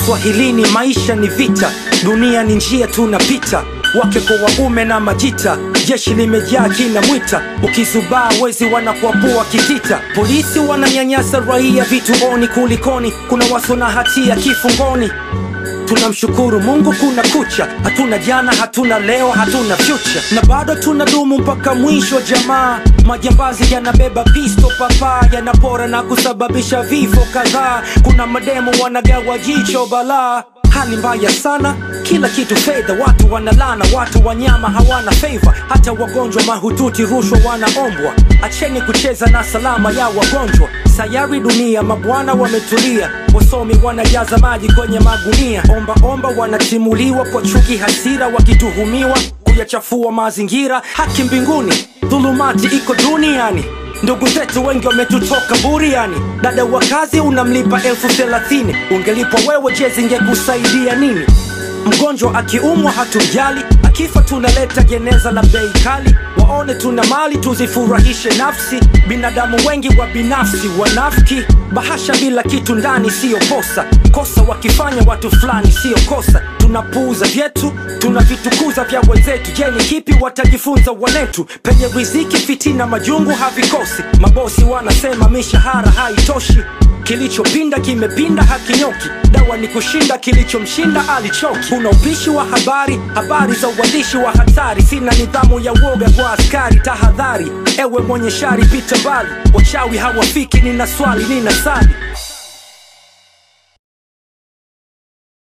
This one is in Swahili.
Swahilini maisha ni vita, dunia ni njia tunapita. Wake kwa waume na majita, jeshi limejaa kina mwita. Ukizubaa wezi wanakuapua kitita. Polisi wananyanyasa raia vituoni kulikoni. Kuna waso na hatia kifungoni. Tunamshukuru Mungu kuna kucha. Hatuna jana, hatuna leo, hatuna future. Na bado tunadumu mpaka mwisho jamaa. Majambazi yanabeba pisto papa, yanapora na kusababisha vifo kadhaa. Kuna mademo wanagawa jicho balaa. Hali mbaya sana, kila kitu fedha. Watu wanalana, watu wanyama hawana favor. Hata wagonjwa mahututi rushwa wanaombwa. Acheni kucheza na salama ya wagonjwa. Sayari dunia mabwana wametulia. Wasomi wanajaza maji kwenye magunia. Omba wanatimuliwa kwa chuki hasira, wakituhumiwa kuyachafua mazingira. Haki mbinguni, dhulumati iko duniani. Ndugu zetu wengi wametutoka buriani. Dada wa kazi unamlipa 30,000. Ungelipwa wewe je zingekusaidia nini? Mgonjwa akiumwa hatujali, akifa tunaleta jeneza la bei kali. Waone tuna mali tuzifurahishe nafsi. Binadamu wengi wa binafsi wanafiki. Bahasha bila kitu ndani sio kosa. Kosa wakifanya watu fulani sio kosa. Tunapuuza vyetu, tunavitukuza vya wenzetu. Je ni kipi watajifunza wanetu? Penye riziki fitina majungu havikosi. Mabosi wanasema mishahara haitoshi. Kilichopinda kimepinda hakinyoki. Dawa ni kushinda kilichomshinda alichoki. Kuna upishi wa habari za uandishi wa hatari. Sina nidhamu ya uoga kwa askari, tahadhari. Ewe mwenye shari pita mbali. Wachawi hawafiki, nina swali, nina sali.